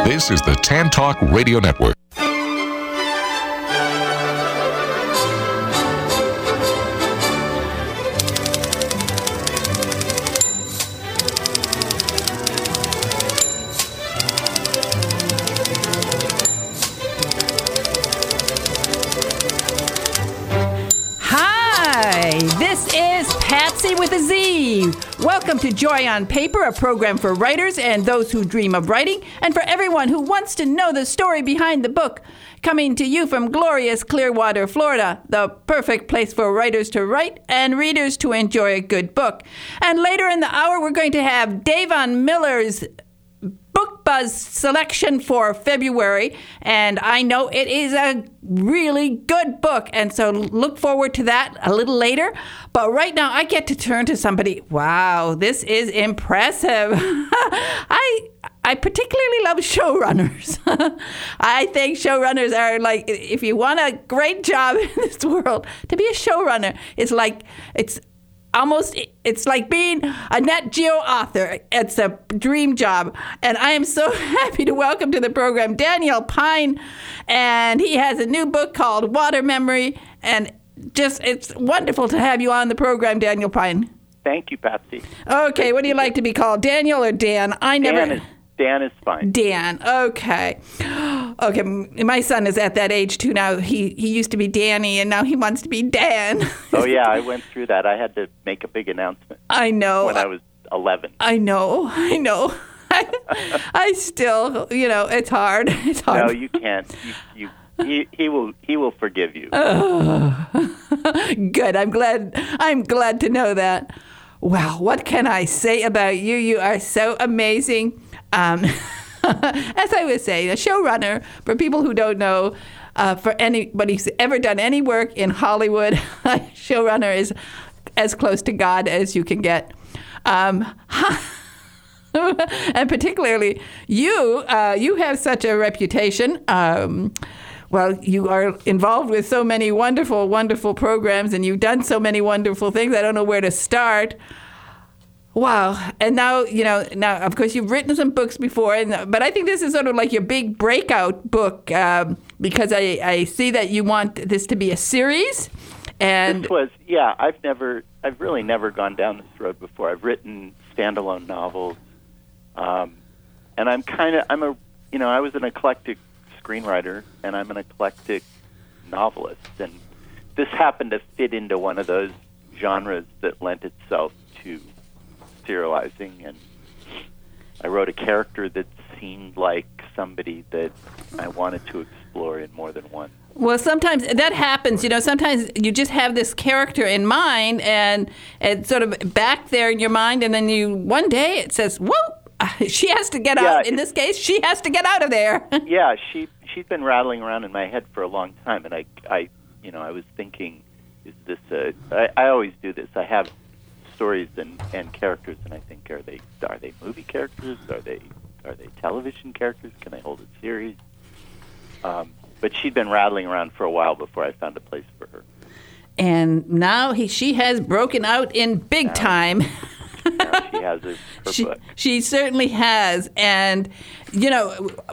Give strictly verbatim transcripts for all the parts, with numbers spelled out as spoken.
This is the Tan Talk Radio Network. With a Z. Welcome to Joy on Paper, a program for writers and those who dream of writing, and for everyone who wants to know the story behind the book. Coming to you from glorious Clearwater, Florida, the perfect place for writers to write and readers to enjoy a good book. And later in the hour, we're going to have Davon Miller's Book Buzz selection for February, and I know it is a really good book, and so look forward to that a little later. But right now, I get to turn to somebody. Wow, this is impressive. I I particularly love showrunners. I think showrunners are like, if you want a great job in this world, to be a showrunner is like, it's almost, it's like being a Nat Geo author. It's a dream job. And I am so happy to welcome to the program Daniel Pine. And he has a new book called Water Memory. And just, it's wonderful to have you on the program, Daniel Pine. Thank you, Patsy. Okay, what do you like to be called, Daniel or Dan? I never... Dan is, Dan is fine. Dan, okay. Okay, my son is at that age, too, now. He he used to be Danny, and now he wants to be Dan. Oh, yeah, I went through that. I had to make a big announcement. I know. When I was eleven. I know, I know. I, I still, you know, it's hard. It's hard. No, you can't. You, you, he, he will he will forgive you. Oh. Good. I'm glad. I'm glad to know that. Wow, what can I say about you? You are so amazing. Um, as I was saying, a showrunner, for people who don't know, uh, for anybody who's ever done any work in Hollywood, a showrunner is as close to God as you can get. Um, and particularly you, uh, you have such a reputation. Um, well, you are involved with so many wonderful, wonderful programs, and you've done so many wonderful things. I don't know where to start. Wow. And now, you know, now, of course, you've written some books before, and but I think this is sort of like your big breakout book, um, because I, I see that you want this to be a series. And this was, yeah, I've never, I've really never gone down this road before. I've written standalone novels, um, and I'm kind of, I'm a, you know, I was an eclectic screenwriter, and I'm an eclectic novelist, and this happened to fit into one of those genres that lent itself to serializing, and I wrote a character that seemed like somebody that I wanted to explore in more than one. Well, sometimes that happens, you know, sometimes you just have this character in mind, and it's sort of back there in your mind, and then you, one day it says, whoa, she has to get yeah, out. In this case, she has to get out of there. yeah, she, she'd been rattling around in my head for a long time, and I, I you know, I was thinking, is this a, I, I always do this, I have stories and, and characters, and I think, are they are they movie characters? Are they are they television characters? Can I hold a series? Um, but she'd been rattling around for a while before I found a place for her. And now he, she has broken out in big now, time. Now she has her, her she, book. She certainly has. And, you know,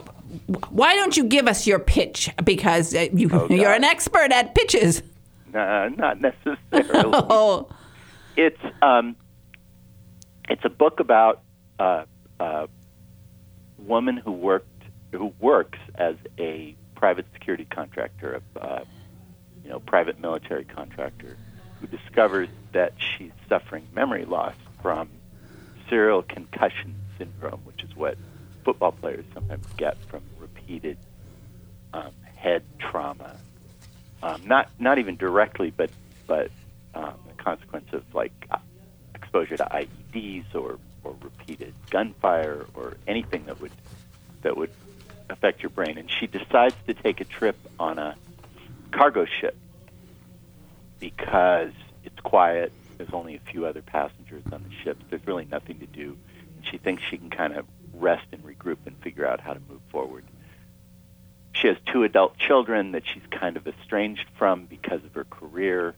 why don't you give us your pitch? Because uh, you, oh, you're an expert at pitches. No, not necessarily. Oh. It's um, it's a book about uh, a woman who worked who works as a private security contractor, a uh, you know private military contractor, who discovers that she's suffering memory loss from serial concussion syndrome, which is what football players sometimes get from repeated um, head trauma. Um, not not even directly, but but. Um, the consequence of like uh, exposure to I E Ds or, or repeated gunfire or anything that would that would affect your brain. And she decides to take a trip on a cargo ship because it's quiet. There's only a few other passengers on the ship. There's really nothing to do. And she thinks she can kind of rest and regroup and figure out how to move forward. She has two adult children that she's kind of estranged from because of her career.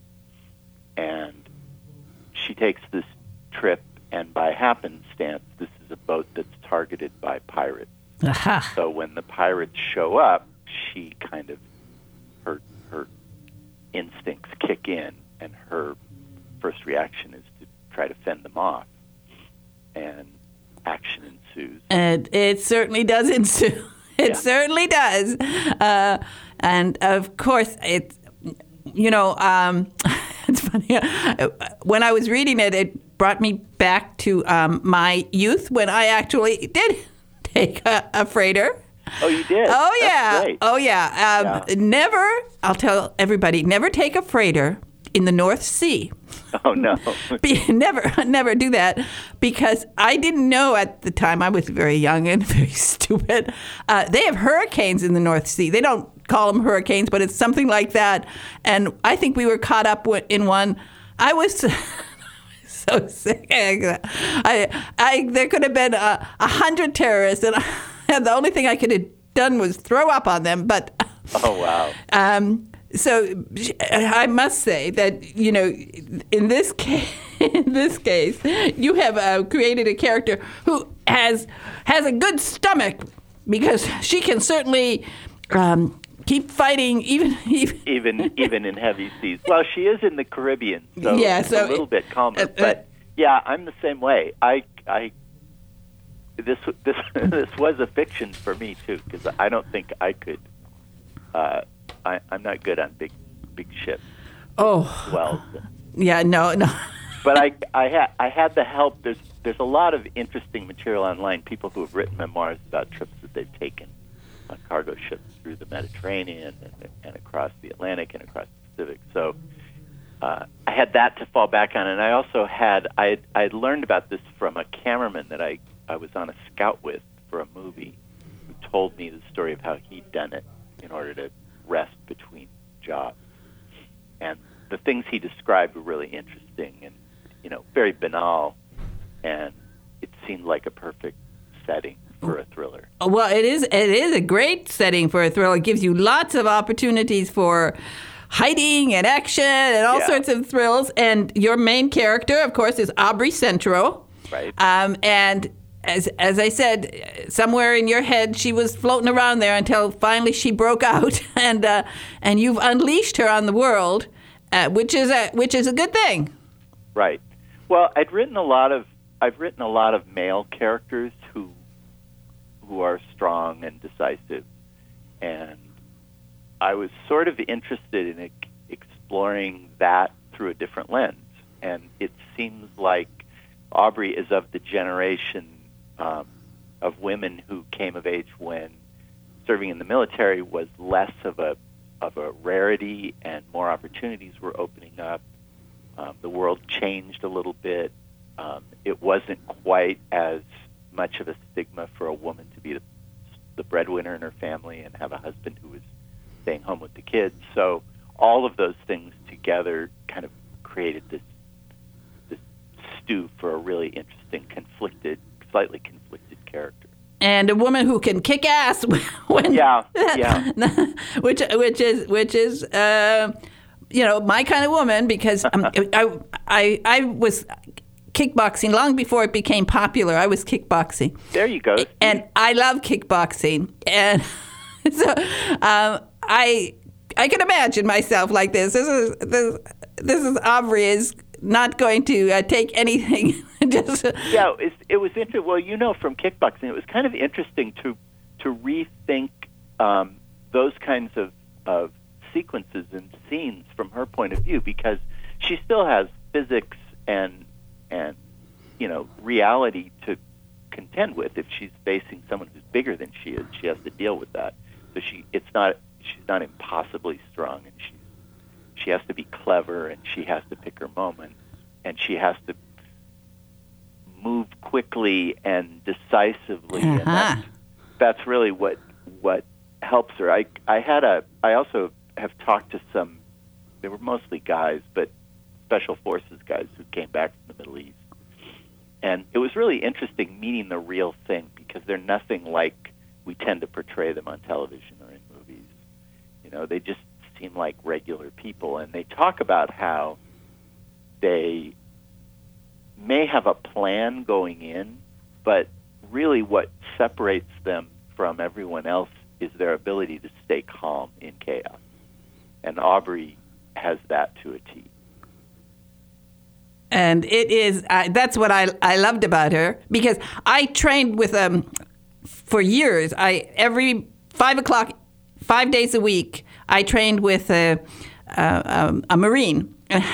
And she takes this trip, and by happenstance, this is a boat that's targeted by pirates. Aha. So when the pirates show up, she kind of, her her instincts kick in, and her first reaction is to try to fend them off, and action ensues. And it certainly does ensue. It Yeah. certainly does. Uh, and of course, it's, you know, um, it's funny. When I was reading it, it brought me back to um, my youth when I actually did take a, a freighter. Oh, you did? Oh, yeah. That's great. Oh, yeah. Um, Yeah. Never, I'll tell everybody, never take a freighter in the North Sea. Oh, no. Be, never, never do that, because I didn't know at the time. I was very young and very stupid. Uh, they have hurricanes in the North Sea. They don't call them hurricanes, but it's something like that. And I think we were caught up wi- in one. I was so sick. I, I, there could have been a, a hundred terrorists, and, I, and the only thing I could have done was throw up on them. But Oh, wow. um, so I must say that, you know, in this case, in this case, you have uh, created a character who has has a good stomach, because she can certainly um, keep fighting even even. even even in heavy seas. Well, she is in the Caribbean, so Yeah, it's so a little it- bit calmer. uh, uh, but yeah, I'm the same way. I I this this this was a fiction for me too, because I don't think I could. Uh, I, I'm not good on big big ships. Oh, Well, yeah, no, no. but I I had I had the help. There's there's a lot of interesting material online. People who have written memoirs about trips that they've taken on cargo ships through the Mediterranean and, and across the Atlantic and across the Pacific. So uh, I had that to fall back on, and I also had I had, I had learned about this from a cameraman that I I was on a scout with for a movie, who told me the story of how he'd done it in order to rest between jobs. And the things he described were really interesting and, you know, very banal, and it seemed like a perfect setting for a thriller. Well, it is. It is a great setting for a thriller. It gives you lots of opportunities for hiding and action and all Yeah. sorts of thrills. And your main character, of course, is Aubrey Centro. Right. Um, and as as I said, somewhere in your head, she was floating around there until finally she broke out, and uh, and you've unleashed her on the world, uh, which is a which is a good thing. Right. Well, I'd written a lot of I've written a lot of male characters who who are strong and decisive, and I was sort of interested in e- exploring that through a different lens. And it seems like Aubrey is of the generation um, of women who came of age when serving in the military was less of a of a rarity, and more opportunities were opening up. Um, the world changed a little bit. Um, it wasn't quite as much of a stigma for a woman to be the, the breadwinner in her family and have a husband who was staying home with the kids. So all of those things together kind of created this this stew for a really interesting, conflicted, slightly conflicted character. And a woman who can kick ass when Yeah, yeah. which which is which is uh, you know, my kind of woman, because um, I I I was kickboxing long before it became popular. I was kickboxing. There you go. And I love kickboxing, and so um, I I can imagine myself like this. This is this this is Aubrey is not going to uh, take anything. Just Yeah, it, it was interesting. Well, you know, from kickboxing, it was kind of interesting to to rethink um, those kinds of, of sequences and scenes from her point of view, because she still has physics and and you know reality to contend with. If she's facing someone who's bigger than she is, she has to deal with that. So she it's not she's not impossibly strong, and she she has to be clever, and she has to pick her moment, and she has to move quickly and decisively, Uh-huh. and that's, that's really what what helps her. I I had a I also have talked to some. They were mostly guys, but special forces guys who came back from the Middle East, and it was really interesting meeting the real thing, because they're nothing like we tend to portray them on television or in movies. You know, they just seem like regular people, and they talk about how they may have a plan going in, but really what separates them from everyone else is their ability to stay calm in chaos. And Aubrey has that to a T. And it is, uh, that's what I I loved about her, because I trained with um for years. I every five o'clock, five days a week, I trained with a, a, um, a Marine.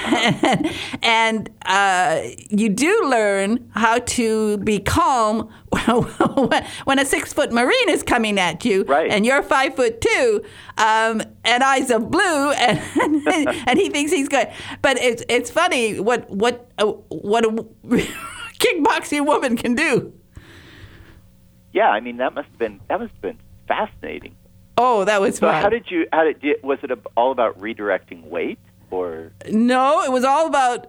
And uh, you do learn how to be calm when a six-foot Marine is coming at you, right. and you're five foot two, um, and eyes of blue, and and he thinks he's good. But it's it's funny what what uh, what a kickboxing woman can do. Yeah, I mean that must have been that must have been fascinating. Oh, that was so fun. how did you? How did you, was it all about redirecting weight? Or? No, it was all about.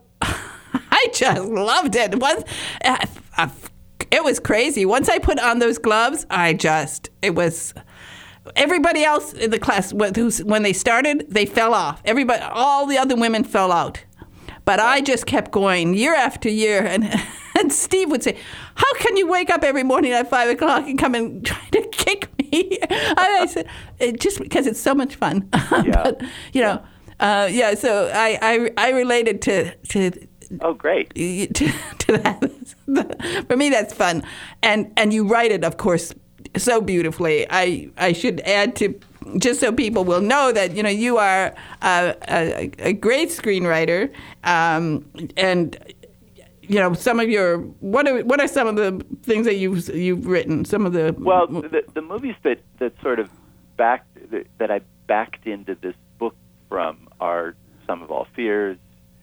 I just loved it. Once, uh, uh, it was crazy. Once I put on those gloves, I just it was. Everybody else in the class, when they started, they fell off. Everybody, all the other women fell out, but I just kept going year after year. And and Steve would say, "How can you wake up every morning at five o'clock and come and try to kick me?" I said, it, "Just because it's so much fun." Yeah. But you know. Uh, yeah, so I, I, I related to to oh great to, to that. For me, that's fun, and and you write it, of course, so beautifully. I I should add to, just so people will know that you know you are a, a, a great screenwriter, um, and you know some of your what are what are some of the things that you've you've written? Some of the well the the movies that that sort of backed that I backed into this book from are Sum of All Fears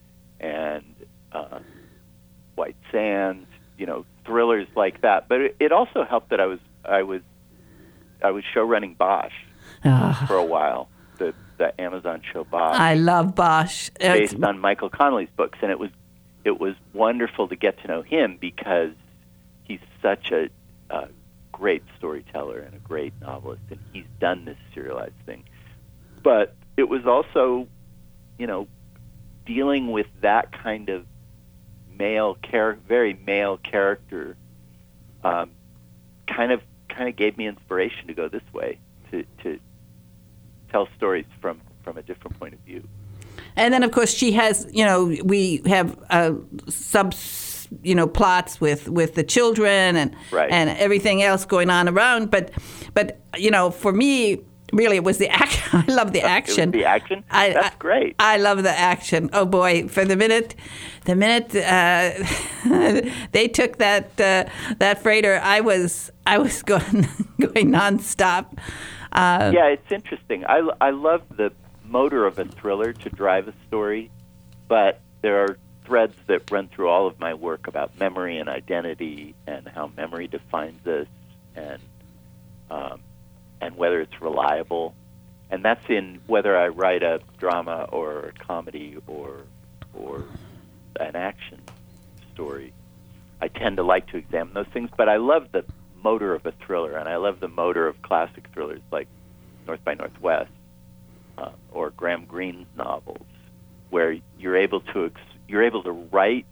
and uh, White Sands, you know, thrillers like that. But it, it also helped that I was I was I was show running Bosch oh. for a while, the the Amazon show Bosch. I love Bosch, based it's... on Michael Connelly's books, and it was it was wonderful to get to know him because he's such a, a great storyteller and a great novelist, and he's done this serialized thing. But it was also, you know, dealing with that kind of male char- very male character, um, kind of kind of gave me inspiration to go this way, to to tell stories from, from a different point of view. And then, of course, she has, you know, we have uh, sub, you know, plots with, with the children and right. and everything else going on around. But, but you know, for me, really, it was the action. I love the action. It was the action? I, That's I, great. I love the action. Oh, boy. For the minute the minute uh, they took that uh, that freighter, I was I was going, going nonstop. Uh, yeah, it's interesting. I, I love the motor of a thriller to drive a story, but there are threads that run through all of my work about memory and identity and how memory defines us and um, and whether it's reliable. And that's in whether I write a drama or a comedy or or an action story. I tend to like to examine those things, but I love the motor of a thriller, and I love the motor of classic thrillers like North by Northwest uh, or Graham Greene's novels, where you're able to ex- you're able to write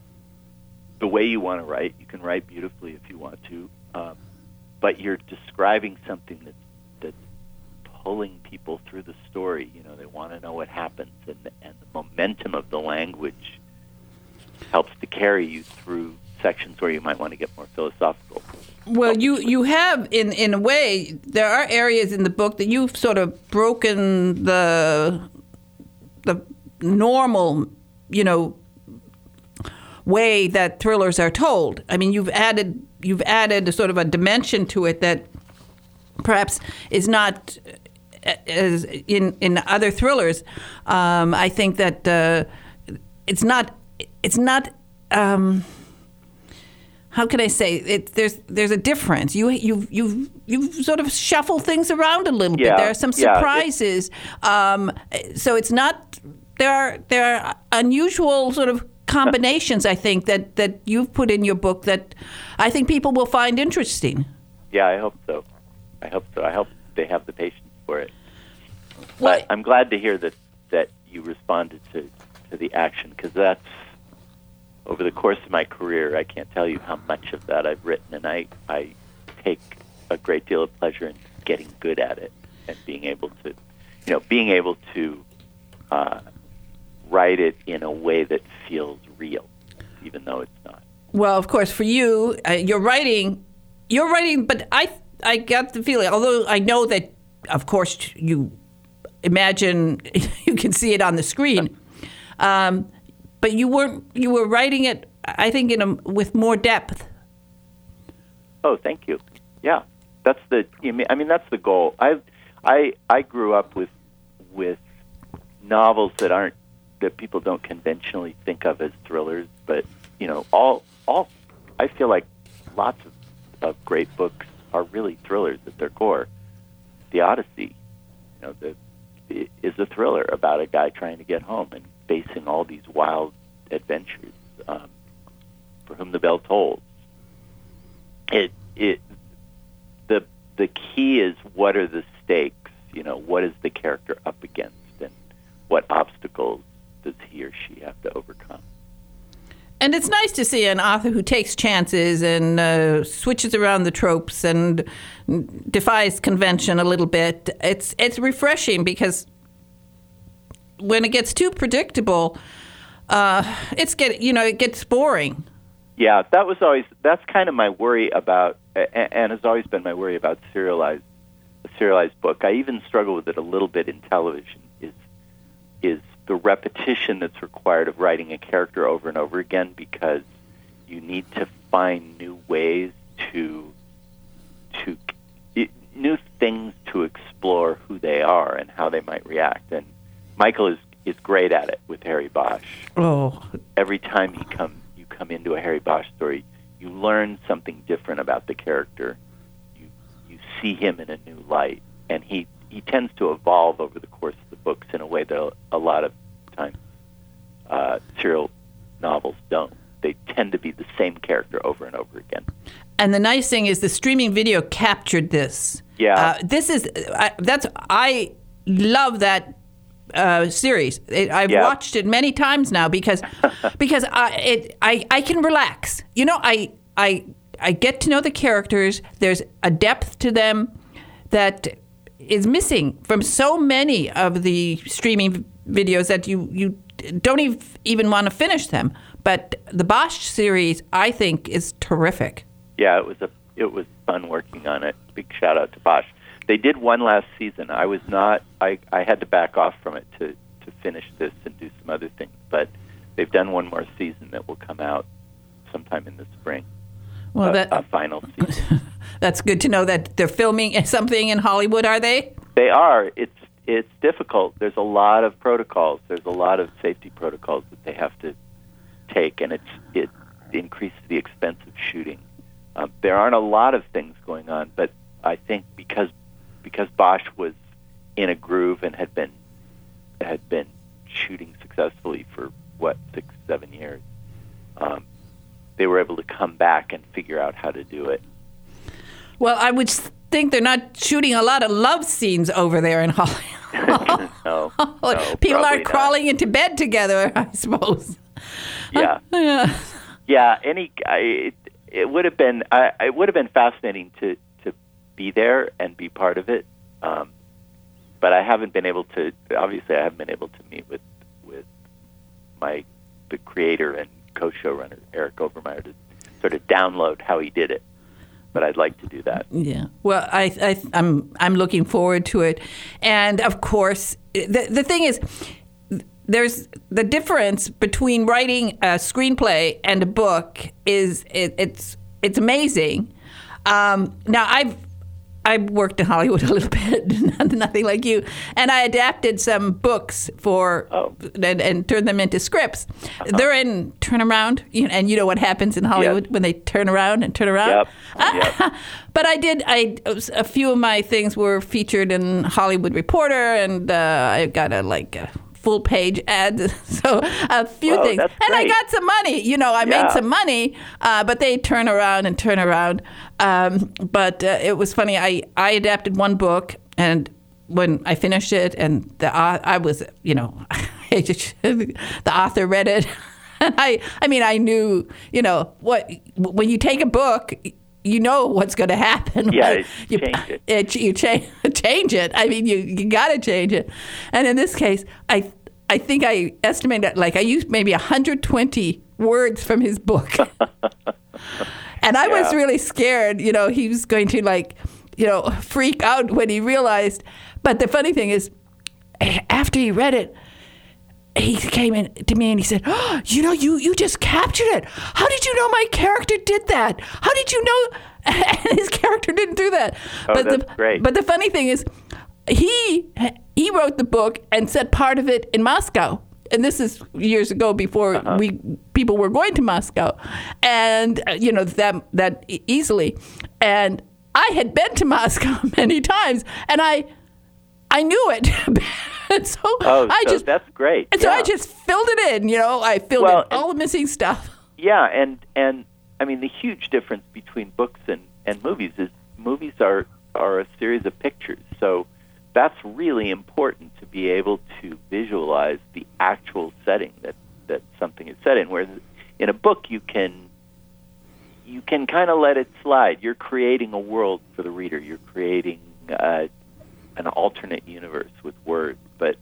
the way you want to write. You can write beautifully if you want to, um, but you're describing something that's that's pulling people through the story. You know, they want to know what happens, and and the momentum of the language helps to carry you through sections where you might want to get more philosophical. Well, you, you have, in, in a way, there are areas in the book that you've sort of broken the the normal, you know, way that thrillers are told. I mean, you've added you've added a sort of a dimension to it that perhaps is not as in in other thrillers. Um, I think that uh, it's not it's not. Um, How can I say it? There's there's a difference. You you you you sort of shuffle things around a little yeah, bit. There are some yeah, surprises. Um, so it's not there are there are unusual sort of combinations. I think that, that you've put in your book that I think people will find interesting. Yeah, I hope so. I hope so. I hope they have the patience for it. Well, but I'm glad to hear that that you responded to to the action, because that's. Over the course of my career, I can't tell you how much of that I've written, and I, I take a great deal of pleasure in getting good at it and being able to, you know, being able to uh, write it in a way that feels real, even though it's not. Well, of course, for you, uh, you're writing, you're writing, but I, I got the feeling, although I know that, of course, you imagine you can see it on the screen, um, but you weren't, you were writing it, I think, in a, with more depth. Oh, thank you. Yeah, that's the. I mean, that's the goal. I, I, I grew up with, with novels that aren't that people don't conventionally think of as thrillers, but you know, all, all. I feel like lots of, of great books are really thrillers at their core. The Odyssey, you know, the, is a thriller about a guy trying to get home and facing all these wild adventures. Um, For Whom the Bell Tolls. It it the the key is, what are the stakes? You know, what is the character up against, and what obstacles does he or she have to overcome? And it's nice to see an author who takes chances and uh, switches around the tropes and defies convention a little bit. It's it's refreshing, because when it gets too predictable, uh, it's get you know it gets boring. Yeah, that was always that's kind of my worry about, and has always been my worry about serialized a serialized book. I even struggle with it a little bit in television. Is is the repetition that's required of writing a character over and over again, because you need to find new ways to to new things to explore who they are and how they might react. And Michael is is great at it with Harry Bosch. Oh, every time he comes. come into a Harry Bosch story, you learn something different about the character. You you see him in a new light, and he, he tends to evolve over the course of the books in a way that a lot of times uh, serial novels don't. They tend to be the same character over and over again. And the nice thing is the streaming video captured this. Yeah, uh, this is I, that's I love that. Uh, series. It, I've yeah. watched it many times now because because I it I, I can relax. You know, I I I get to know the characters. There's a depth to them that is missing from so many of the streaming videos that you you don't even want to finish them. But the Bosch series, I think, is terrific. Yeah, it was a it was fun working on it. Big shout out to Bosch. They did one last season. I was not. I, I had to back off from it to, to finish this and do some other things. But they've done one more season that will come out sometime in the spring. Well, a, that a final season. That's good to know that they're filming something in Hollywood. Are they? They are. It's it's difficult. There's a lot of protocols. There's a lot of safety protocols that they have to take, and it's it increases the expense of shooting. Um, there aren't a lot of things going on, but I think because. Because Bosch was in a groove and had been had been shooting successfully for what six, seven years, um, they were able to come back and figure out how to do it. Well, I would think they're not shooting a lot of love scenes over there in Hollywood. no, no, people aren't not. crawling into bed together, I suppose. Yeah, uh, yeah. yeah. Any, I, it, it would have been. I, it would have been fascinating to. be there and be part of it, um, but I haven't been able to. Obviously, I haven't been able to meet with with my the creator and co-showrunner Eric Overmyer to sort of download how he did it. But I'd like to do that. Yeah. Well, I, I I'm I'm looking forward to it, and of course, the the thing is, there's the difference between writing a screenplay and a book is it, it's it's amazing. Um, now I've. I worked in Hollywood a little bit, nothing like you, and I adapted some books for oh. and, and turned them into scripts. Uh-huh. They're in turnaround, you know, and you know what happens in Hollywood yep. when they turn around and turn around. Yep. Uh, yep. But I did. I a few of my things were featured in Hollywood Reporter, and uh, I got a like. A, full page ad, so a few Whoa, things. That's and great. I got some money. You know, I yeah. made some money, uh, but they turn around and turn around. Um, but uh, it was funny. I, I adapted one book, and when I finished it, and the uh, I was, you know, the author read it. And I, I mean, I knew, you know, what when you take a book, you know what's going to happen. Yeah, you change it. it you change change it. I mean, you you got to change it. And in this case, I I think I estimated like I used maybe one hundred twenty words from his book, and I Yeah. was really scared. You know, he was going to like you know freak out when he realized. But the funny thing is, after he read it, he came in to me and he said, oh, you know, you, you just captured it. How did you know my character did that? How did you know? And his character didn't do that. Oh, but that's the, great. But the funny thing is, he he wrote the book and set part of it in Moscow. And this is years ago before Uh-huh. we people were going to Moscow. And, uh, you know, that, that e- easily. And I had been to Moscow many times, and I I knew it. And so Oh, I so just that's great. and so Yeah. I just filled it in, you know. I filled Well, in all the missing stuff. Yeah, and and I mean the huge difference between books and, and movies is movies are are a series of pictures. So that's really important to be able to visualize the actual setting that, that something is set in. Whereas in a book you can you can kind of let it slide. You're creating a world for the reader. You're creating uh, an alternate universe with words, but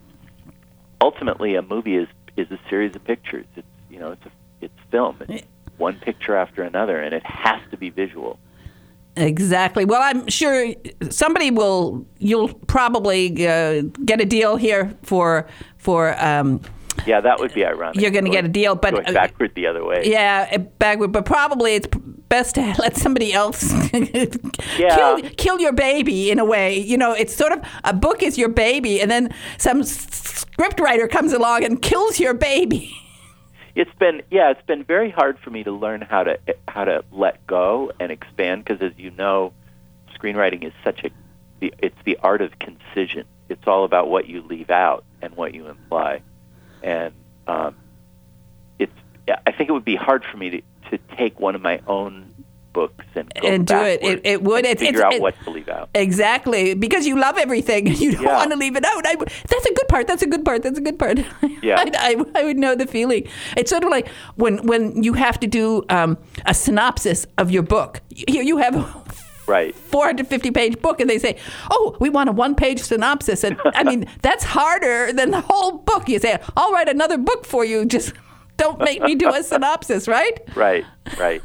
ultimately a movie is is a series of pictures. It's you know it's a, it's film. It's one picture after another, and it has to be visual. Exactly. Well, I'm sure somebody will. You'll probably uh, get a deal here for for. Um, Yeah, that would be ironic. You're going to get a deal, but going backward the other way. Yeah, backward. But probably it's best to let somebody else Yeah. kill kill your baby in a way. You know, it's sort of a book is your baby, and then some script writer comes along and kills your baby. It's been yeah, it's been very hard for me to learn how to how to let go and expand because, as you know, screenwriting is such a the, it's the art of concision. It's all about what you leave out and what you imply, and um, it's I think it would be hard for me to, to take one of my own books and go And do it. backwards It- it would. and It's- figure it's- out it- what to leave out. Exactly, because you love everything. You don't Yeah. want to leave it out. I, that's a good part. That's a good part. That's a good part. Yeah. I, I, I would know the feeling. It's sort of like when when you have to do um, a synopsis of your book. You, you have a Right. four hundred fifty page book, and they say, "Oh, we want a one page synopsis." And I mean, that's harder than the whole book. You say, "I'll write another book for you. Just don't make me do a synopsis." Right? Right. Right.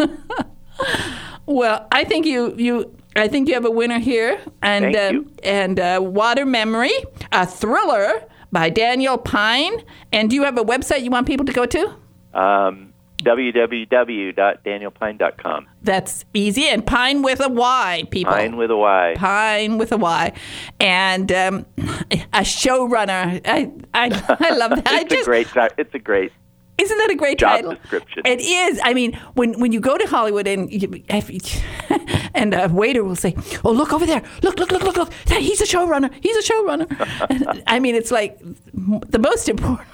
Well, I think you you I think you have a winner here, and Thank um, you. and uh, Water Memory, a thriller by Daniel Pine. And do you have a website you want people to go to? Um, w w w dot daniel pine dot com. That's easy, and Pine with a Y, people. Pine with a Y. Pine with a Y, and um, a showrunner. I I, I love that. I It's just, a great. ti- It's a great. Isn't that a great job title? description. It is. I mean, when when you go to Hollywood and you, and a waiter will say, "Oh, look over there! Look, look, look, look, look! He's a showrunner. He's a showrunner." And, I mean, it's like the most important.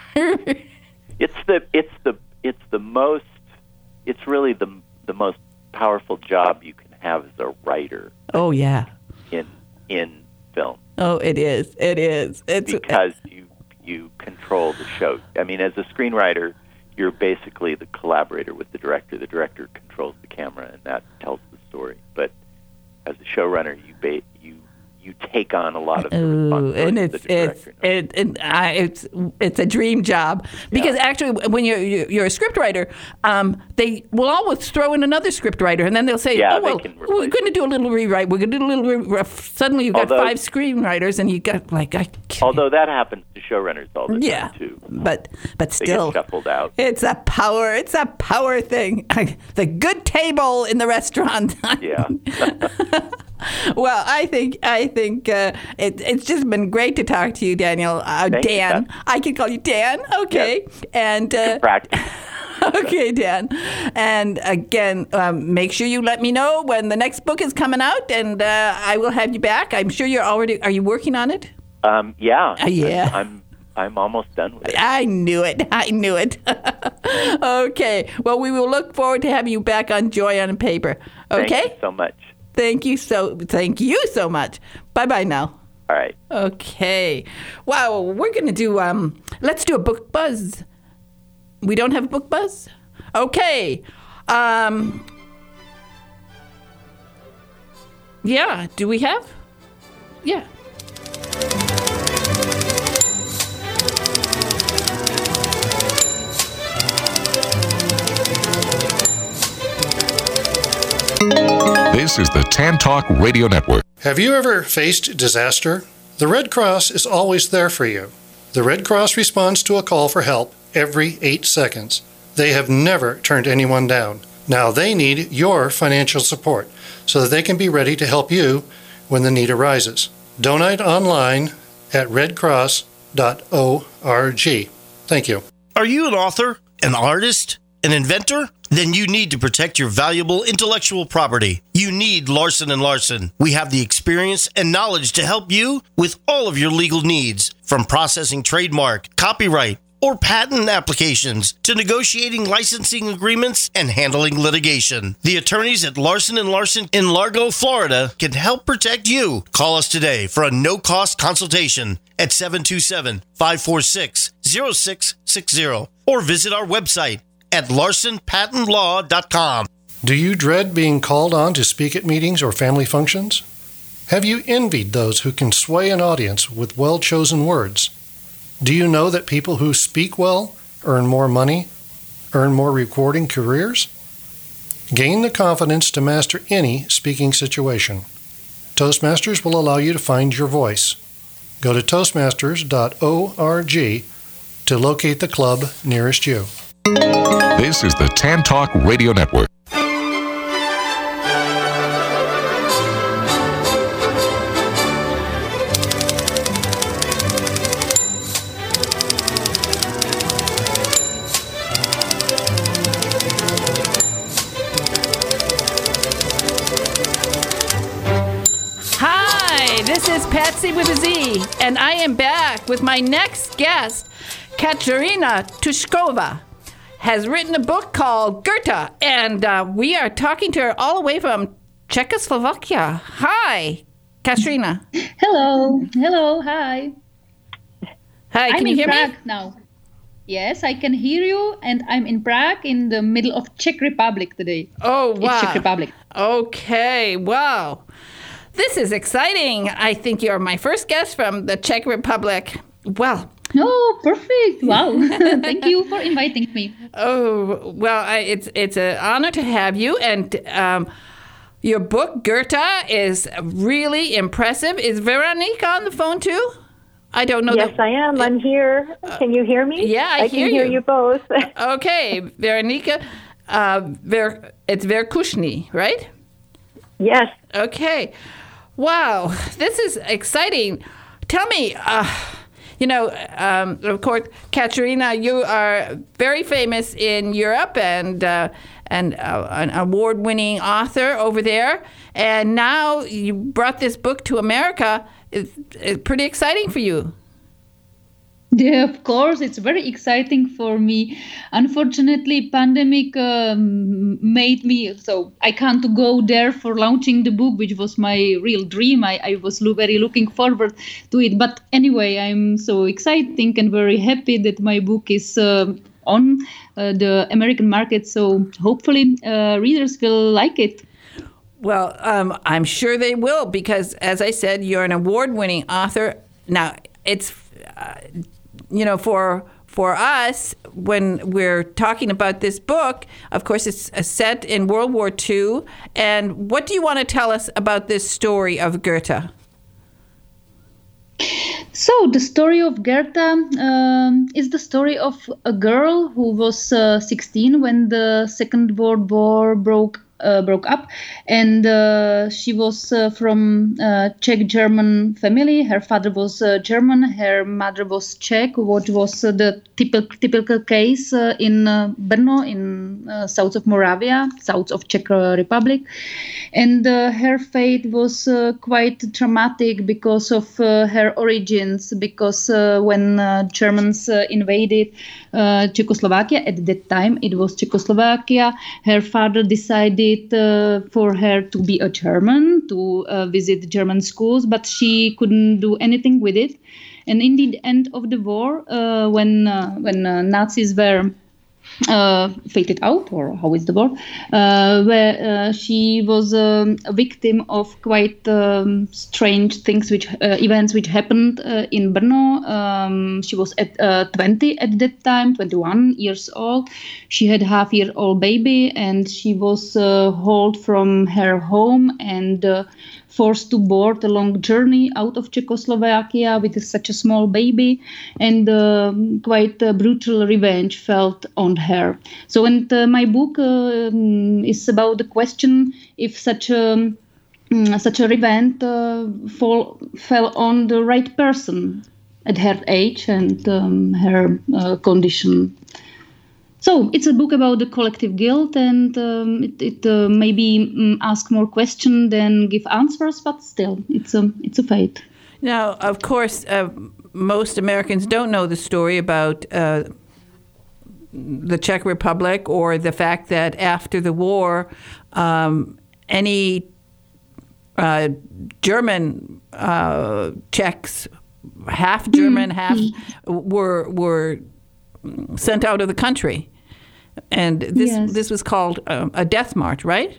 It's the. It's the. It's the most. It's really the the most powerful job you can have as a writer Oh yeah. in in film Oh, it is. It is. It's because you you control the show. I mean, as a screenwriter, you're basically the collaborator with the director. The director controls the camera, and that tells the story. But as a showrunner, you ba- you you take on a lot of the Ooh, responsibility and that it's the director it's knows. it, and I, it's it's a dream job because Yeah. actually when you're you're you're a scriptwriter, um, they will always throw in another scriptwriter, and then they'll say, Yeah, "Oh they well, can we're replace going to do a little rewrite. We're going to do a little." Re-. Suddenly you've got Although- five screenwriters, and you got like I. Although that happens to showrunners all the yeah, time too. but but They still, get shuffled out. it's a power. It's a power thing. The good table in the restaurant. Yeah. Well, I think I think uh, it, it's just been great to talk to you, Daniel. Uh, Thank you, Dan, Pat. I can call you Dan. Okay, and uh, Practice. okay, Dan. And again, um, make sure you let me know when the next book is coming out, and uh, I will have you back. I'm sure you're already. Are you working on it? Um, yeah. Uh, yeah. I'm, I'm I'm almost done with it. I knew it. I knew it. Okay. Well, we will look forward to having you back on Joy on Paper. Okay. Thank you so much. Thank you so. Thank you so much. Bye bye now. All right. Okay. Wow, we're going to do, um, let's do a book buzz. We don't have a book buzz? Okay. Um, Yeah, do we have? Yeah. This is the Tan Talk Radio Network. Have you ever faced disaster? The Red Cross is always there for you. The Red Cross responds to a call for help every eight seconds. They have never turned anyone down. Now they need your financial support so that they can be ready to help you when the need arises. Donate online at red cross dot org. Thank you. Are you an author, an artist, an inventor? Then you need to protect your valuable intellectual property. You need Larson and Larson. We have the experience and knowledge to help you with all of your legal needs, from processing trademark, copyright, or patent applications to negotiating licensing agreements and handling litigation. The attorneys at Larson and Larson in Largo, Florida can help protect you. Call us today for a no-cost consultation at seven two seven, five four six, zero six six zero or visit our website at larson patent law dot com. Do you dread being called on to speak at meetings or family functions? Have you envied those who can sway an audience with well-chosen words? Do you know that people who speak well earn more money, earn more recording careers? Gain the confidence to master any speaking situation. Toastmasters will allow you to find your voice. Go to toastmasters dot org to locate the club nearest you. This is the Tan Talk Radio Network. Hi, this is Patsy with a Z, and I am back with my next guest, Katerina Tushkova. Has written a book called Goethe, and uh, we are talking to her all the way from Czechoslovakia. Hi, Katerina. Hello. Hello. Hi. Hi, can I'm you in hear Prague me? now. Yes, I can hear you, and I'm in Prague in the middle of Czech Republic today. Oh, wow. It's Czech Republic. Okay, wow. This is exciting. I think you're my first guest from the Czech Republic. Well, Oh, perfect. Wow. Thank you for inviting me. Oh, well, I, it's it's an honor to have you. And um, your book, Goethe, is really impressive. Is Veronica on the phone too? I don't know. Yes, the, I am. I'm here. Can you hear me? Yeah, I, I hear can hear you. you both. Okay, Veronica, uh, Ver, it's Verkushny, right? Yes. Okay. Wow, this is exciting. Tell me, uh, you know, um, of course, Katerina, you are very famous in Europe and uh, and uh, an award-winning author over there. And now you brought this book to America. It's, it's pretty exciting for you. Yeah, of course, it's very exciting for me. Unfortunately, pandemic um, made me so I can't go there for launching the book, which was my real dream. I, I was lo- very looking forward to it. But anyway, I'm so exciting and very happy that my book is uh, on uh, the American market. So hopefully, uh, readers will like it. Well, um, I'm sure they will because, as I said, you're an award-winning author. Now, it's uh, you know, for for us, when we're talking about this book, of course, it's set in World War Two. And what do you want to tell us about this story of Goethe? So the story of Goethe um, is the story of a girl who was uh, sixteen when the Second World War broke Uh, broke up, and uh, she was uh, from uh, Czech-German family. Her father was uh, German, her mother was Czech, which was uh, the typical typical case uh, in uh, Brno, in uh, south of Moravia, south of Czech Republic. And uh, her fate was uh, quite traumatic because of uh, her origins, because uh, when uh, Germans uh, invaded uh, Czechoslovakia, at that time it was Czechoslovakia, her father decided Uh, for her to be a German, to uh, visit German schools, but she couldn't do anything with it. And in the end of the war, uh, when uh, when uh, Nazis were uh, fated out, or how is the word, uh, where uh, she was um, a victim of quite um, strange things, which uh, events which happened uh, in Brno. Um, she was at uh, twenty at that time, twenty-one years old. She had a half-year-old baby, and she was uh, hauled from her home and uh, forced to board a long journey out of Czechoslovakia with such a small baby, and uh, quite a brutal revenge felt on her. So, and uh, my book uh, is about the question if such a um, such a event uh, fall, fell on the right person at her age and um, her uh, condition. So it's a book about the collective guilt, and um, it, it uh, maybe um, ask more questions than give answers, but still, it's a it's a fate. Now, of course, uh, most Americans don't know the story about uh, the Czech Republic, or the fact that after the war, um, any uh, German uh, Czechs, half German, mm-hmm. half were were sent out of the country. And this yes. this was called um, a death march, right?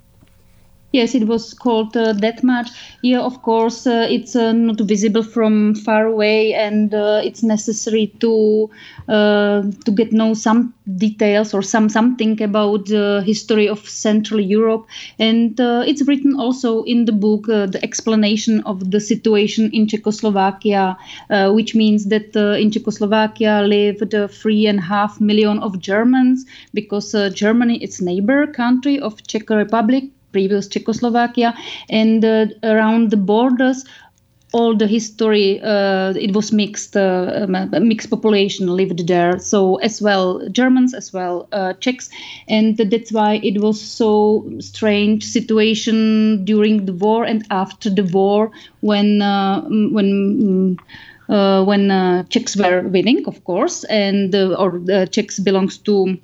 Yes, it was called uh, Death March. Yeah, of course, uh, it's uh, not visible from far away, and uh, it's necessary to uh, to get know some details or some something about the history of Central Europe. And uh, it's written also in the book uh, the explanation of the situation in Czechoslovakia, uh, which means that uh, in Czechoslovakia lived uh, three and a half million of Germans, because uh, Germany is neighbor country of Czech Republic, previous Czechoslovakia, and uh, around the borders, all the history, uh, it was mixed, uh, a mixed population lived there. So as well Germans, as well uh, Czechs, and that's why it was so strange situation during the war and after the war, when uh, when. Uh, when uh, Czechs were winning, of course, and uh, or the Czechs belongs to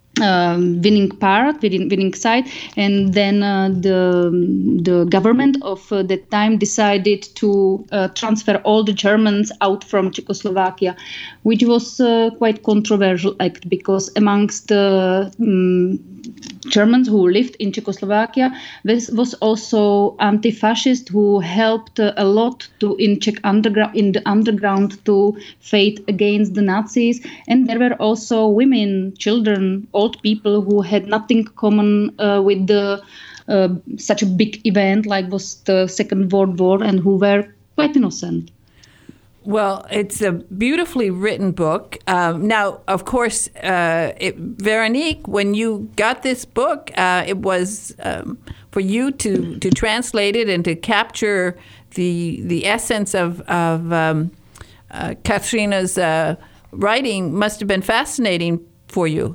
Um, winning part, winning, winning side, and then uh, the the government of uh, that time decided to uh, transfer all the Germans out from Czechoslovakia, which was uh, quite controversial act, because amongst the um, Germans who lived in Czechoslovakia, this was also anti-fascist who helped uh, a lot to in Czech underground in the underground to fight against the Nazis, and there were also women, children, old people who had nothing common uh, with the uh, such a big event like was the Second World War, and who were quite innocent. Well, it's a beautifully written book. Um, now, of course, uh, it, Veronique, when you got this book, uh, it was um, for you to, to translate it and to capture the the essence of, of um, uh, Katrina's uh, writing must have been fascinating for you.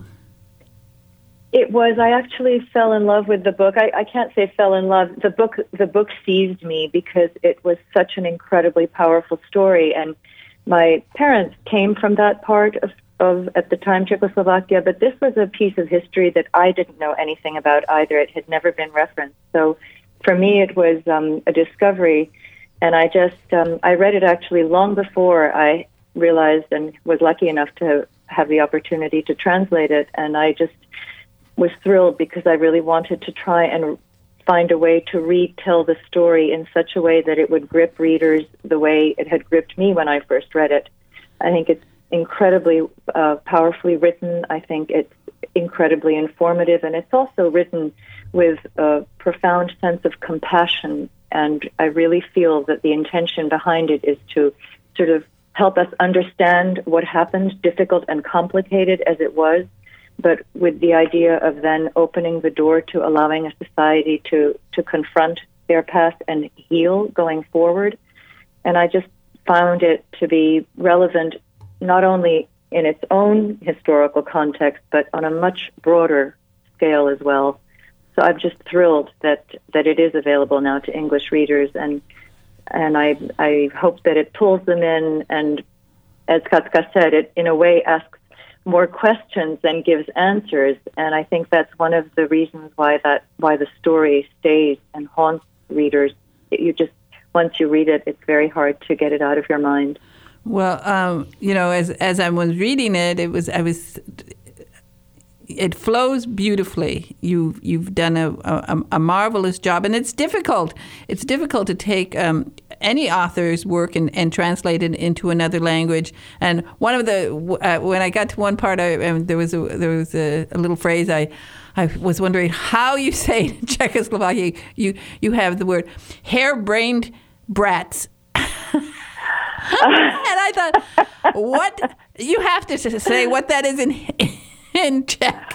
It was. I actually fell in love with the book. I, I can't say fell in love. The book, the book seized me because it was such an incredibly powerful story. And my parents came from that part of, of at the time, Czechoslovakia. But this was a piece of history that I didn't know anything about either. It had never been referenced. So for me, it was um, a discovery. And I just, um, I read it actually long before I realized and was lucky enough to have the opportunity to translate it. And I just was thrilled because I really wanted to try and find a way to retell the story in such a way that it would grip readers the way it had gripped me when I first read it. I think it's incredibly uh, powerfully written. I think it's incredibly informative, and it's also written with a profound sense of compassion. And I really feel that the intention behind it is to sort of help us understand what happened, difficult and complicated as it was, but with the idea of then opening the door to allowing a society to, to confront their past and heal going forward. And I just found it to be relevant not only in its own historical context, but on a much broader scale as well. So I'm just thrilled that, that it is available now to English readers, and and I I hope that it pulls them in, and as Katka said, it in a way asks more questions than gives answers, and I think that's one of the reasons why that why the story stays and haunts readers. You just once you read it, it's very hard to get it out of your mind. Well, um, you know, as as I was reading it, it was I was it flows beautifully. You you've done a, a a marvelous job, and it's difficult. It's difficult to take um, any author's work and, and translate it into another language. And one of the uh, when I got to one part, I, um, there was a there was a, a little phrase I. I was wondering how you say it in Czechoslovakia. You you have the word hair-brained brats. And I thought, what? You have to say what that is in in Czech.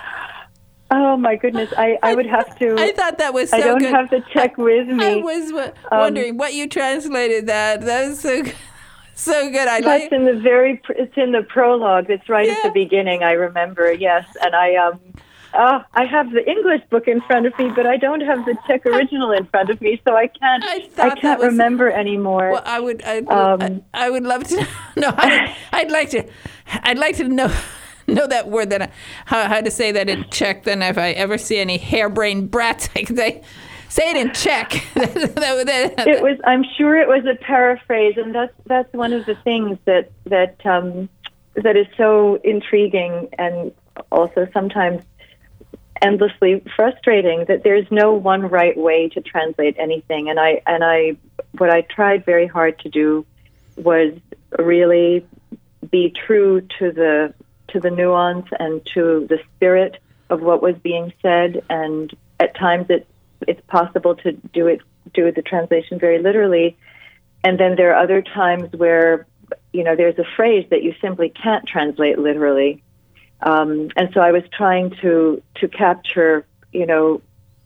Oh my goodness, I, I would have to. I thought that was so I don't good. have the Czech with me. I was w- wondering um, what you translated that. That was so so good. I That's like. in the very. It's in the prologue. It's right Yeah. at the beginning. I remember. Yes, and I um. Oh, I have the English book in front of me, but I don't have the Czech original in front of me, so I can't. I I, thought that can't was- remember anymore. Well, I would. I'd, Um, I, I would love to. No, I, I'd like to. I'd like to know know that word. That I, how how to say that in Czech. Then, if I ever see any harebrained brats, I can say say it in Czech. that, that, It was. I'm sure it was a paraphrase, and that's that's one of the things that that um, that is so intriguing, and also sometimes endlessly frustrating, that there's no one right way to translate anything. And I and I what I tried very hard to do was really be true to the to the nuance and to the spirit of what was being said. And at times it it's possible to do it do the translation very literally. And then there are other times where, you know, there's a phrase that you simply can't translate literally. Um, and so I was trying to to capture, you know,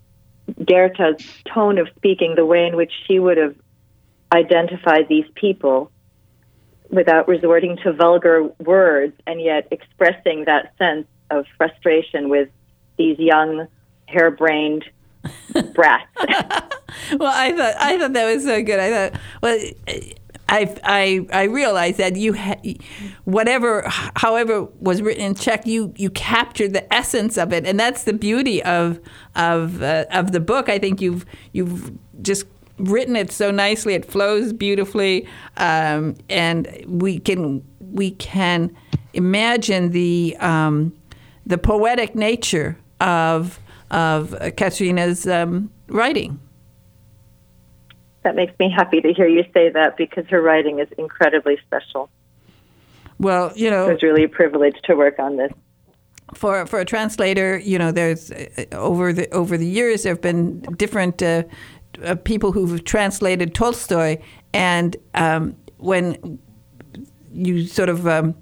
Goethe's tone of speaking, the way in which she would have identified these people without resorting to vulgar words, and yet expressing that sense of frustration with these young, harebrained brats. Well, I thought I thought that was so good. I thought, well, I I I realized that you, ha- whatever, however was written in Czech, you you captured the essence of it, and that's the beauty of of uh, of the book. I think you've you've just written it so nicely. It flows beautifully, um, and we can we can imagine the um, the poetic nature of of Katarina's um, writing. That makes me happy to hear you say that, because her writing is incredibly special. Well, you know, It was really a privilege to work on this. For for a translator, you know, there's uh, over the over the years there have been different uh, uh, people who've translated Tolstoy, and um, when you sort of um,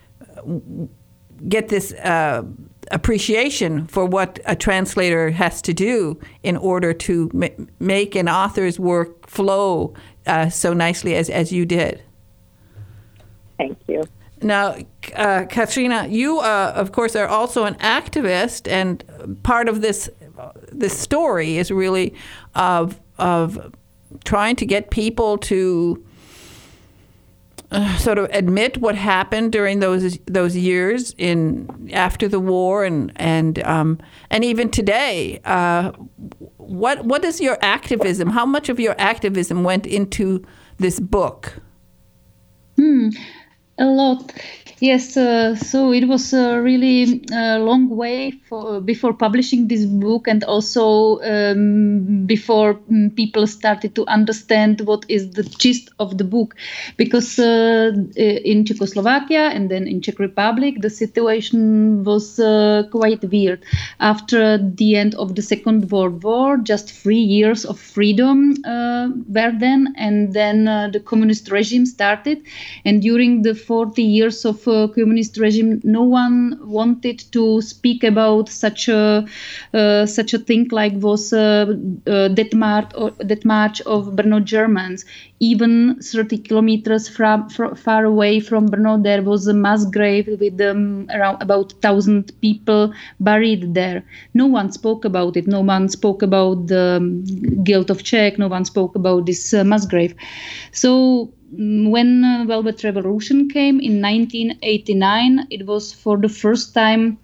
get this uh, appreciation for what a translator has to do in order to ma- make an author's work flow uh, so nicely as as you did. Thank you. Now, uh, Katarina, you, uh, of course, are also an activist, and part of this this story is really of of trying to get people to uh, sort of admit what happened during those those years in after the war, and and um, and even today. Uh, what what is your activism? How much of your activism went into this book? Hmm. A lot, yes. Uh, so it was a really uh, long way for before publishing this book, and also um, before um, people started to understand what is the gist of the book, because uh, in Czechoslovakia and then in Czech Republic, the situation was uh, quite weird. After the end of the Second World War, just three years of freedom uh, were then, and then uh, the communist regime started, and during the forty years of uh, communist regime, no one wanted to speak about such a uh, such a thing like was uh, uh, that march or that march of Brno Germans. Even thirty kilometers from, from far away from Brno, there was a mass grave with um, around about thousand people buried there. No one spoke about it. No one spoke about the um, guilt of Czech. No one spoke about this uh, mass grave. So when uh, Velvet Revolution came in nineteen eighty-nine, it was for the first time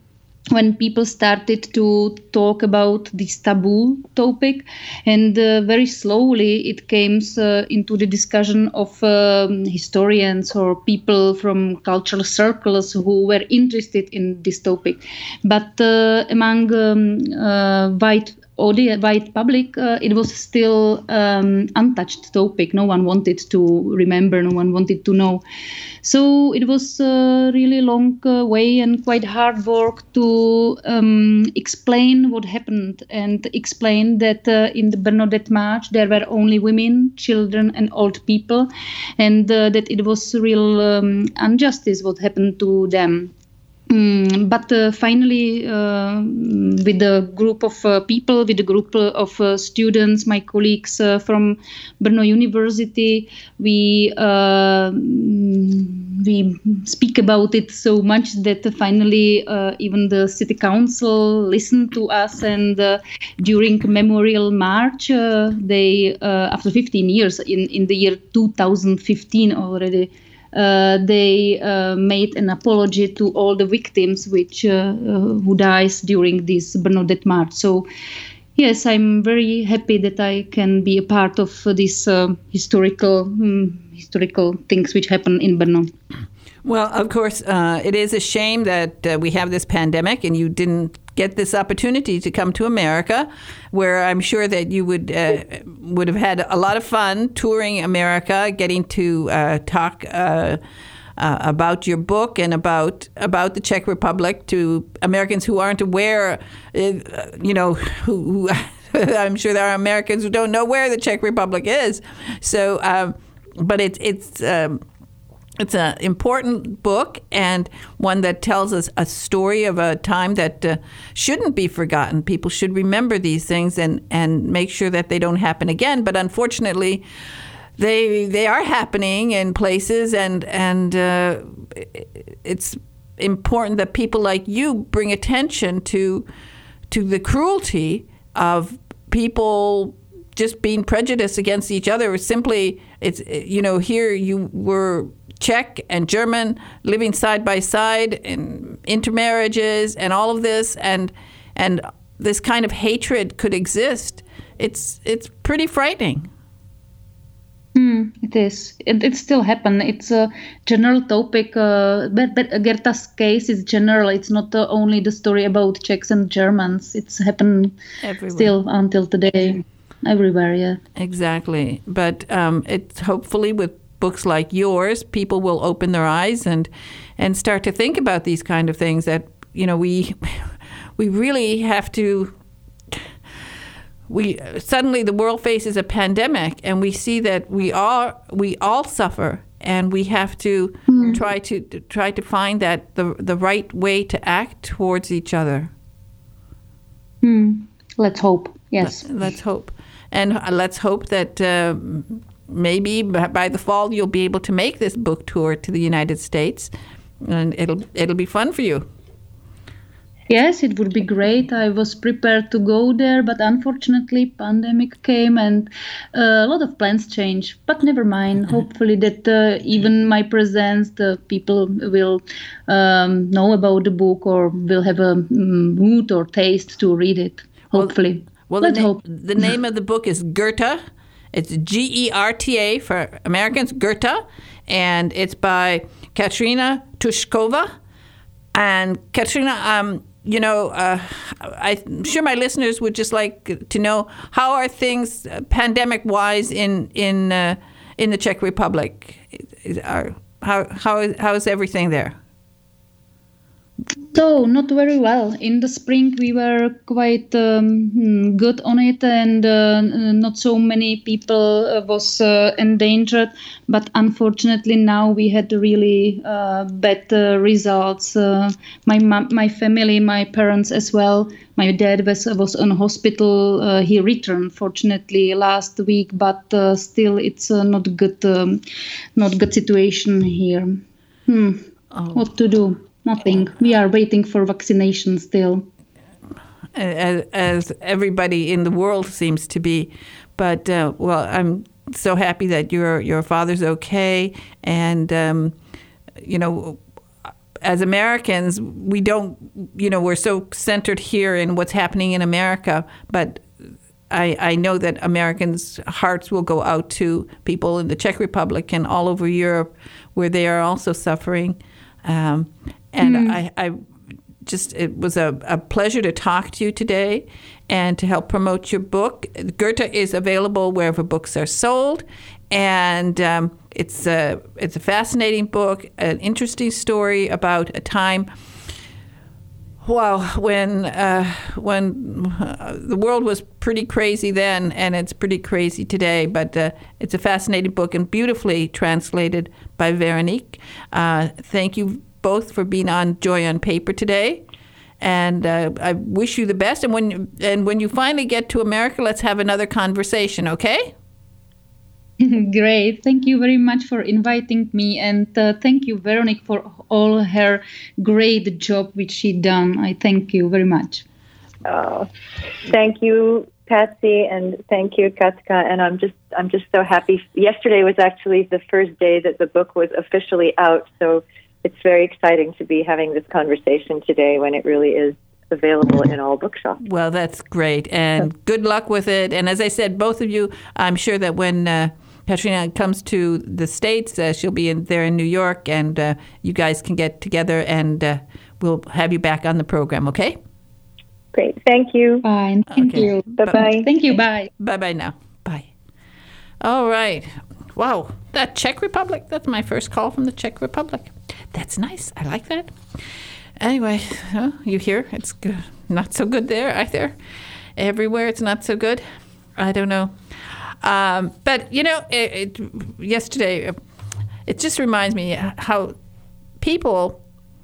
when people started to talk about this taboo topic, and uh, very slowly it came uh, into the discussion of um, historians or people from cultural circles who were interested in this topic. But uh, among um, uh, white audience, white public, uh, it was still um, untouched topic. No one wanted to remember, no one wanted to know. So it was a really long uh, way and quite hard work to um, explain what happened and explain that uh, in the Bernadette March there were only women, children and old people, and uh, that it was real um, injustice what happened to them. Mm, but uh, finally, uh, with a group of uh, people, with a group of uh, students, my colleagues uh, from Brno University, we uh, we speak about it so much that finally uh, even the city council listened to us, and uh, during Memorial March, uh, they uh, after fifteen years, in, in the year two thousand fifteen already, Uh, they uh, made an apology to all the victims which uh, uh, who dies during this Bernadette March. So, yes, I'm very happy that I can be a part of uh, these uh, historical um, historical things which happen in Brno. Well, of course, uh, it is a shame that uh, we have this pandemic and you didn't get this opportunity to come to America, where I'm sure that you would uh, would have had a lot of fun touring America, getting to uh, talk uh, uh, about your book and about about the Czech Republic to Americans who aren't aware, uh, you know, who, who I'm sure there are Americans who don't know where the Czech Republic is. So, um, but it's it's. Um, It's an important book, and one that tells us a story of a time that uh, shouldn't be forgotten. People should remember these things and, and make sure that they don't happen again. But unfortunately, they they are happening in places, and and uh, it's important that people like you bring attention to to the cruelty of people just being prejudiced against each other. Or simply, it's you know here you were Czech and German living side by side, and intermarriages and all of this, and and this kind of hatred could exist. It's it's pretty frightening. Mm, it is. It, it still happen. It's a general topic. Uh, but, but Gerta's case is general. It's not uh, only the story about Czechs and Germans. It's happened everywhere. Still until today, everywhere. Yeah. Exactly. But um, it's hopefully with books like yours, people will open their eyes and and start to think about these kind of things. That you know we we really have to. We suddenly the world faces a pandemic, and we see that we all we all suffer, and we have to mm. try to, to try to find that the the right way to act towards each other. Mm. Let's hope. Yes. Let, let's hope, and let's hope that. Uh, Maybe by the fall you'll be able to make this book tour to the United States, and it'll it'll be fun for you. Yes, it would be great. I was prepared to go there, but unfortunately, pandemic came and uh, a lot of plans changed. But never mind. Hopefully, that uh, even my presence, the people will um, know about the book or will have a um, mood or taste to read it. Hopefully, well, well let's the na- hope. The name of the book is Goethe. It's G E R T A for Americans, Goethe, and it's by Katerina Tushkova. And Katerina, um, you know, uh, I'm sure my listeners would just like to know, how are things uh, pandemic-wise in in uh, in the Czech Republic? Are, how how is how is everything there? So, not very well. In the spring, we were quite um, good on it, and uh, not so many people uh, was uh, endangered. But unfortunately, now we had really uh, bad uh, results. Uh, my mom, my family, my parents as well. My dad was was in hospital. Uh, he returned, fortunately, last week, but uh, still, it's uh, not good, um, not good situation here. Hmm. Oh. What to do? Nothing. We are waiting for vaccination still. As, as everybody in the world seems to be. But, uh, well, I'm so happy that your your father's okay. And, um, you know, as Americans, we don't, you know, we're so centered here in what's happening in America, but I, I know that Americans' hearts will go out to people in the Czech Republic and all over Europe where they are also suffering. Um, and mm. I, I just, it was a, a pleasure to talk to you today and to help promote your book. Goethe is available wherever books are sold. And um, it's a, it's a fascinating book, an interesting story about a time Well, when uh, when uh, the world was pretty crazy then, and it's pretty crazy today, but uh, it's a fascinating book and beautifully translated by Veronique. Uh, thank you both for being on Joy on Paper today, and uh, I wish you the best. And when and when you finally get to America, let's have another conversation, okay? Great. Thank you very much for inviting me. And uh, thank you, Veronique, for all her great job which she done. I thank you very much. Oh, thank you, Patsy, and thank you, Katka. And I'm just I'm just so happy. Yesterday was actually the first day that the book was officially out. So it's very exciting to be having this conversation today when it really is available in all bookshops. Well, that's great. And good luck with it. And as I said, both of you, I'm sure that when uh, Katrina comes to the States, uh, she'll be in there in New York, and uh, you guys can get together, and uh, we'll have you back on the program, okay? Great. Thank you. Fine. Thank Okay. you. Bye-bye. Thank you. Bye. Bye-bye now. Bye. All right. Wow. That Czech Republic, that's my first call from the Czech Republic. That's nice. I like that. Anyway, huh, you hear it's good. Not so good there either. Everywhere it's not so good. I don't know. Um, but, you know, it, it, yesterday, it just reminds me how people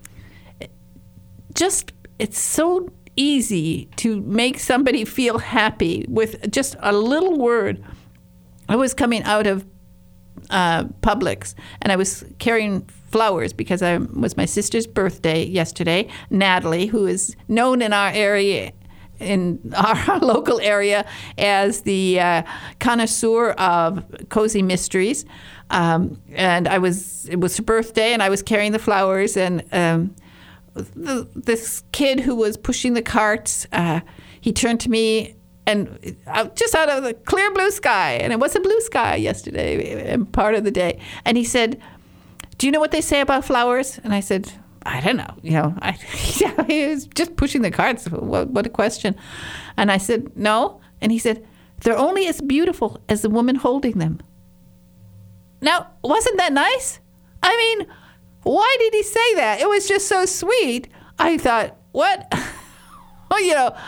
just, it's so easy to make somebody feel happy with just a little word. I was coming out of uh, Publix, and I was carrying flowers because I it was my sister's birthday yesterday. Natalie, who is known in our area, in our local area, as the uh, connoisseur of cozy mysteries, um, and I was it was her birthday, and I was carrying the flowers, and um, the, this kid who was pushing the carts, uh, he turned to me. And just out of the clear blue sky, and it was a blue sky yesterday, part of the day. And he said, "Do you know what they say about flowers?" And I said, "I don't know." You know, I, yeah, he was just pushing the carts. What, what a question! And I said, "No." And he said, "They're only as beautiful as the woman holding them." Now, wasn't that nice? I mean, why did he say that? It was just so sweet. I thought, what? Well, you know.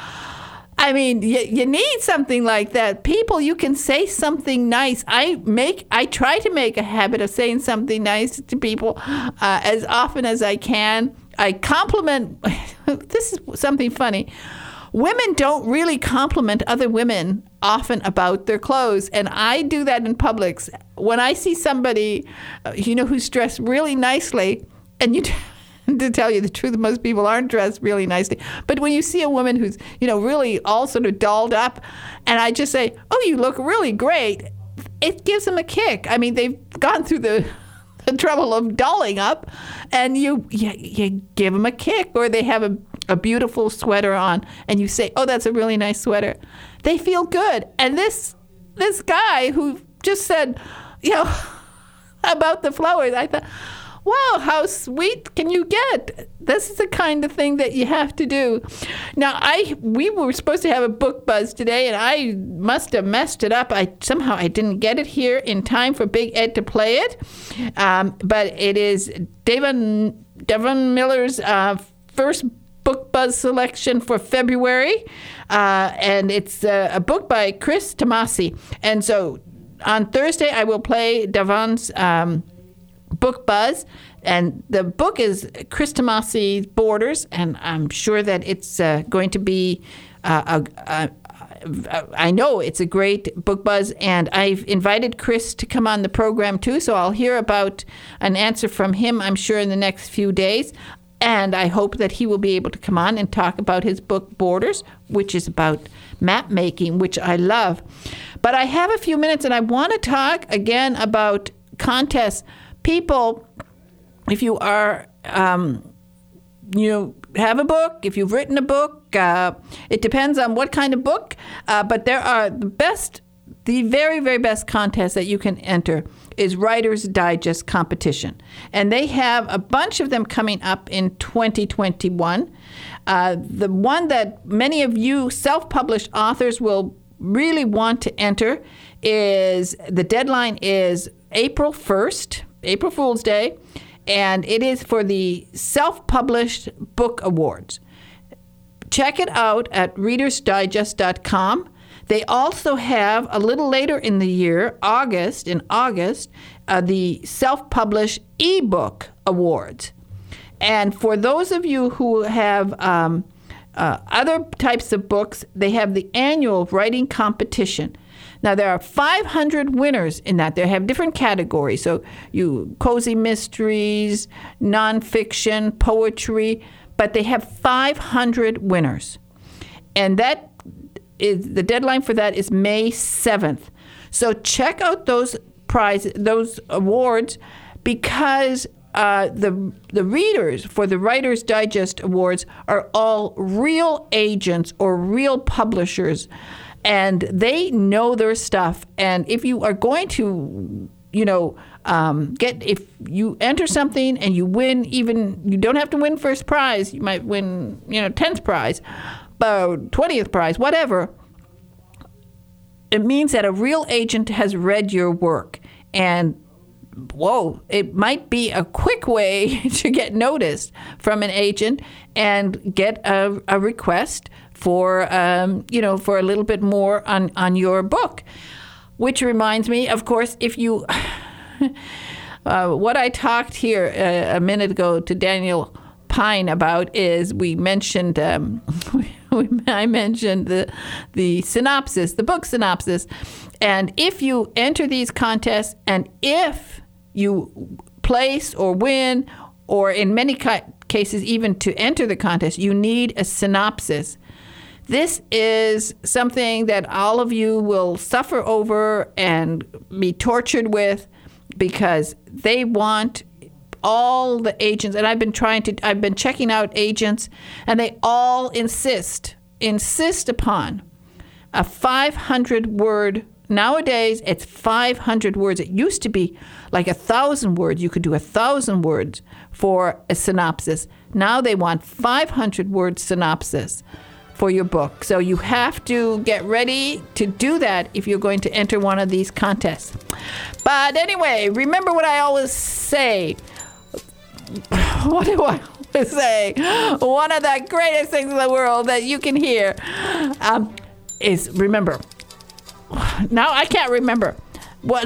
I mean, you, you need something like that. People, you can say something nice. I make, I try to make a habit of saying something nice to people uh, as often as I can. I compliment, this is something funny. Women don't really compliment other women often about their clothes, and I do that in Publix. When I see somebody, uh, you know, who's dressed really nicely, and you... to tell you the truth, most people aren't dressed really nicely. But when you see a woman who's, you know, really all sort of dolled up, and I just say, "Oh, you look really great," it gives them a kick. I mean, they've gone through the, the trouble of dolling up, and you, you you give them a kick. Or they have a, a beautiful sweater on, and you say, "Oh, that's a really nice sweater." They feel good. And this this guy who just said, you know, about the flowers, I thought, wow, how sweet can you get? This is the kind of thing that you have to do. Now, I we were supposed to have a book buzz today, and I must have messed it up. I somehow I didn't get it here in time for Big Ed to play it. Um, but it is Devon Devon Miller's uh, first book buzz selection for February, uh, and it's uh, a book by Chris Tomasi. And so on Thursday, I will play Devon's Um, book buzz, and the book is Chris Tomasi's Borders, and I'm sure that it's uh, going to be uh, a, a, a, I know it's a great book buzz, and I've invited Chris to come on the program too, so I'll hear about an answer from him, I'm sure, in the next few days, and I hope that he will be able to come on and talk about his book Borders, which is about map making, which I love. But I have a few minutes, and I want to talk again about contests. People, if you are um, you know, have a book, if you've written a book, uh, it depends on what kind of book, uh, but there are the best, the very, very best contest that you can enter is Writer's Digest competition. And they have a bunch of them coming up in twenty twenty-one. Uh, the one that many of you self-published authors will really want to enter is, the deadline is April first, April Fool's Day, and it is for the Self-Published Book Awards. Check it out at readers digest dot com. They also have, a little later in the year, August, in August, uh, the Self-Published eBook Awards. And for those of you who have um, uh, other types of books, they have the annual writing competition. Now, there are five hundred winners in that. They have different categories. So you cozy mysteries, nonfiction, poetry, but they have five hundred winners. And that is, the deadline for that is May seventh. So check out those prizes, those awards, because uh, the the readers for the Writer's Digest Awards are all real agents or real publishers. And they know their stuff. And if you are going to, you know, um, get, if you enter something and you win, even, you don't have to win first prize. You might win, you know, tenth prize, but twentieth prize, whatever. It means that a real agent has read your work. And whoa, it might be a quick way to get noticed from an agent and get a, a request for, um, you know, for a little bit more on, on your book. Which reminds me, of course, if you, uh, what I talked here a, a minute ago to Daniel Pine about is we mentioned, um, we, I mentioned the, the synopsis, the book synopsis. And if you enter these contests and if you place or win, or in many ca- cases even to enter the contest, you need a synopsis. This is something that all of you will suffer over and be tortured with because they want all the agents, and I've been trying to, I've been checking out agents, and they all insist, insist upon a five hundred word. Nowadays, it's five hundred words. It used to be like a thousand words. You could do a thousand words for a synopsis. Now they want five hundred word synopsis for your book. So you have to get ready to do that if you're going to enter one of these contests. But anyway, remember what I always say. What do I always say? One of the greatest things in the world that you can hear um, is, remember, now I can't remember what.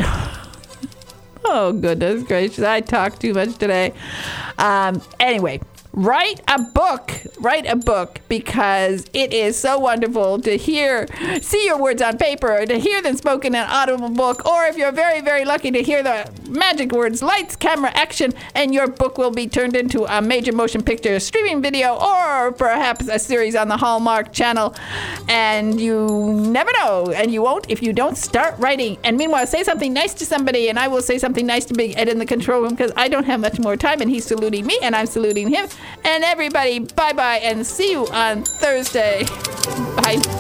Oh, goodness gracious. I talked too much today. Um, anyway, write a book. Write a book because it is so wonderful to hear, see your words on paper, to hear them spoken in an audible book, or if you're very, very lucky to hear the magic words, lights, camera, action, and your book will be turned into a major motion picture, streaming video, or perhaps a series on the Hallmark Channel. And you never know, and you won't if you don't start writing. And meanwhile, say something nice to somebody, and I will say something nice to Big Ed in the control room because I don't have much more time, and he's saluting me, and I'm saluting him. And everybody, bye-bye, and see you on Thursday. Bye.